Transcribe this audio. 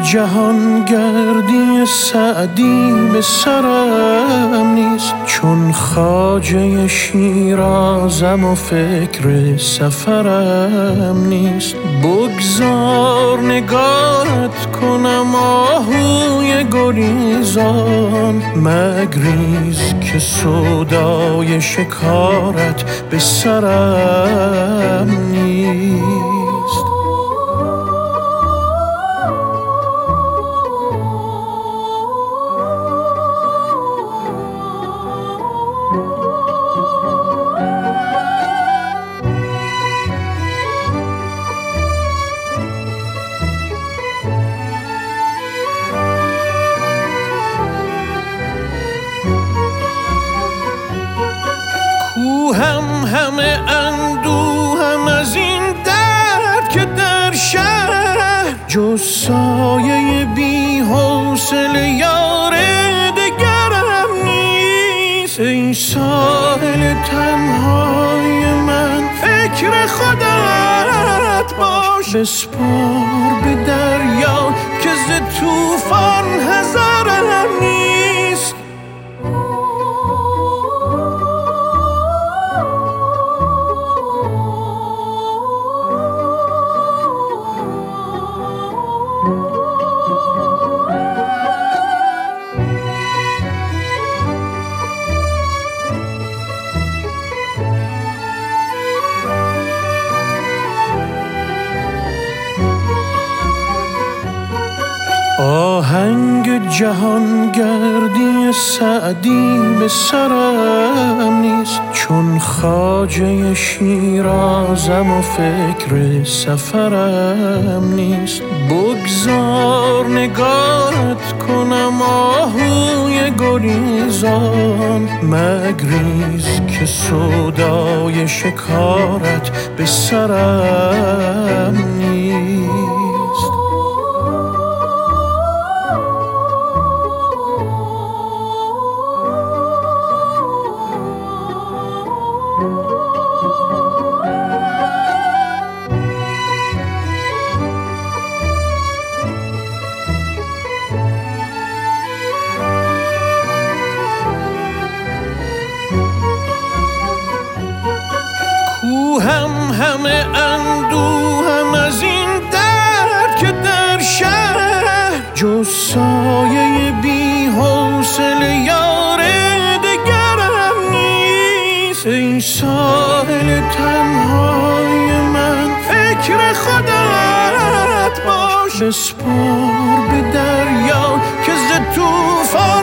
جهان گردی سعدی به سرم نیست، چون خواجه شیرازم و فکر سفرم نیست. بگذار نگارت کنم آهوی گریزان، مگریز که سودای شکارت به سرم نیست. همه اندوهم از این درد که در شهر جز سایه بی حوصله یار دگرم نیست. ای ساحل تنهای من فکر خودت باش، بسپار به دریا که ز طوفان حذرم نیست. آهنگ جهان گردی سعدی به سرم نیست، چون خواجه شیرازم و فکر سفرم نیست. بگذار نگارت کنم آهوی گریزان، مگریز که سودای شکارت به سرم نیست. همه اندوهم از این درد که در شهر جز سایه بی حوصله یار دگرم نیست. ای ساحل تنهای من فکر خودت باش، بسپار به دریا که ز طوفان